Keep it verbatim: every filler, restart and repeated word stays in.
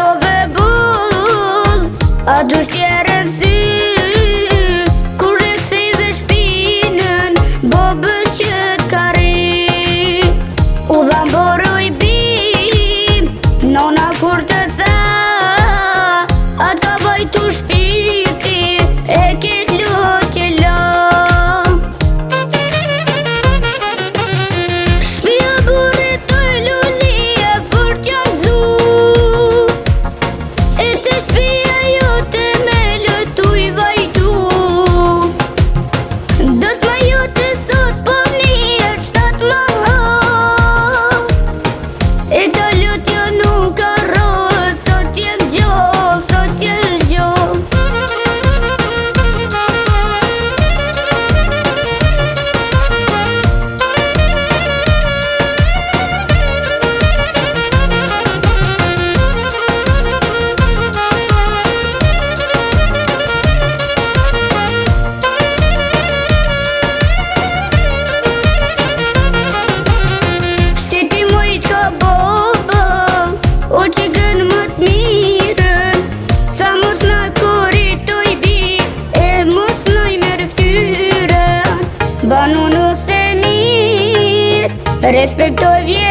love bull, a du shtjerën sy, kur e kthejve shpinën, bobë që t'kari. U dhan boroj bim, nona kur të tha, ata vajtu shpiti, e kit lutje la. Shpia burit të lullie, fort jam zu, e të shpia jote me lëtu i vajtu. Dasma jote sot po njerë qtat ma ha, e ta lutja nuk ka rrët, sot jem gjoll, sot jem gjoll. Si ti mojt ka boba, o që gën më t'mirën, sa mos na korritoj bi, e mos noj merë ftyrën. Banu nëse mirë, respektoj vjerë